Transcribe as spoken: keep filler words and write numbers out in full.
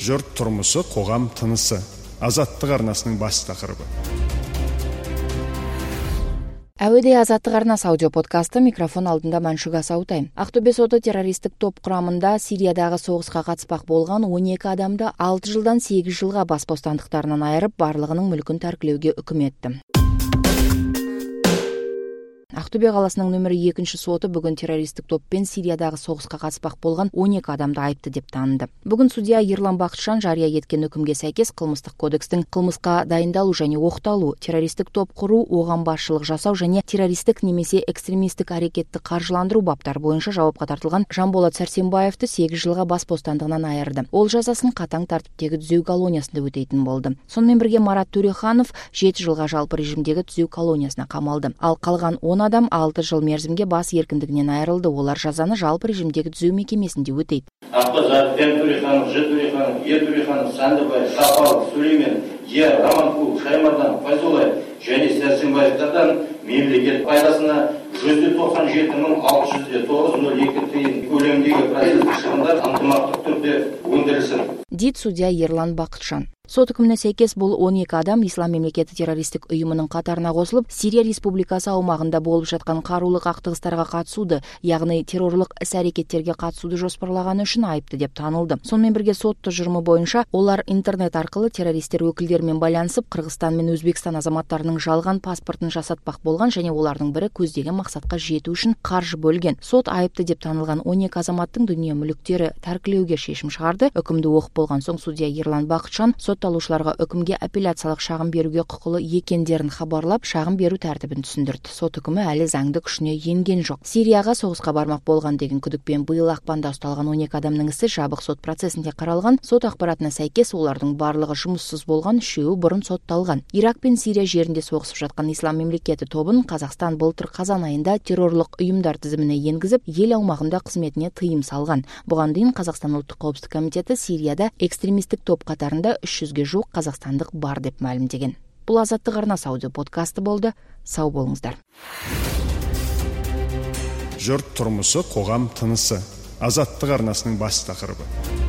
Жұрт тұрмысы, қоғам тынысы. Азаттық арнасының бас тақырыбы. Әуеде Азаттық арнасы аудио подкасты, микрофон алдында Маншуга Саутай. Ақтөбе соты террористік топ құрамында Сириядағы соғысқа қатыспақ болған он екі адамды алты жылдан сегіз жылға бас бостандықтарынан айырып, барлығының мүлкін тәркілеуге үкім етті. Ақтөбе қаласының нөмірі екінші соты бүгін террористік топпен Сириядағы соғысқа қатыспақ болған он екі адамды айыпты деп таныды. Бүгін судья Ерлан Бақытжан жария еткен үкімге сәйкес қылмыстық кодекстің қылмысқа дайындалу және оқталу, террористік топ құру, оған басшылық жасау және террористік немесе экстремистік әрекетті қаржыландыру баптары бойынша жауапқа тартылған Жанболат Сәрсенбаевты сегіз жылға бас бостандығынан айырды. Ол жазасын қатаң тәртіптегі түзеу колониясында өтейтін болды. Сонымен бірге Марат Төреханов жеті жылға жалпы режимдегі түзеу колониясына қамалды. Ал қалған он адам алты жыл мерзімге бас еркіндігінен айырылды. Олар жазаны жалпы режимдегі түзеу мекемесінде өтейді. Ақбазар, Дән Төреханов, Ж Төреханов, Е Төреханов, Сандыбай, Сапаров, Сүлеймен, Е Раманқұл, Шаймардан, Файзолай және Сәрсенбаевтардан мемлекет пайдасына жүз тоқсан жеті мың алты жүз тоғыз нөл екі тиын көлеміндегі процесстік шығындар ынтымақтық түрде өндірілсін, дейді судья Ерлан Бақытжан. Сот үкіміне сәйкес бұл он екі адам Ислам мемлекеті террористік ұйымының қатарына қосылып, Сирия республикасы аумағында болып жатқан қарулы қақтығыстарға қатысуды, яғни террорлық іс-әрекеттерге қатысуды жоспарлағаны үшін айыпты деп танылды. Сонымен бірге сот тұжырымы бойынша олар интернет арқылы террористер өкілдерімен байланысып, Қырғызстан мен Өзбекстан азаматтарының жалған паспортын жасатпақ болған және олардың бірі көздеген мақсатқа жету үшін қаржы бөлген. Сот айыпты деп танылған он екі азаматтың дүние мүліктері тәркілеуге шешім шығарды. Үкімді оқып болған соң судья Ерлан Бақытжан сотталушыларға үкімге апелляциялық шағым беруге құқылы екендерін хабарлап, шағым беру тәртібін түсіндірді. Сот үкімі әлі заңды күшіне енген жоқ. Сирияға соғысқа бармақ болған деген күдікпен биыл ақпанда ұсталған он екі адамның ісі жабық сот процесінде қаралған. Сот ақпаратына сәйкес олардың барлығы жұмыссыз болған, үшеуі бұрын сотталған. Ирак пен Сирия жерінде соғысып жатқан Ислам мемлекеті тобын Қазақстан былтыр қазан айында террорлық ұйымдар тізіміне енгізіп, ел аумағында қызметіне тыйым салған. Бұған дейін Қазақстан ұлттық қауіпсіздік комитеті Сирияда экстремистік топ қатарында үш жүзге жуық қазақстандық бар деп мәлімдеген. Бұл Азаттық арнасы аудио подкасты болды. Сау болыңыздар. Жұрт тұрмысы, қоғам тынысы. Азаттық арнасының бас тақырыбы.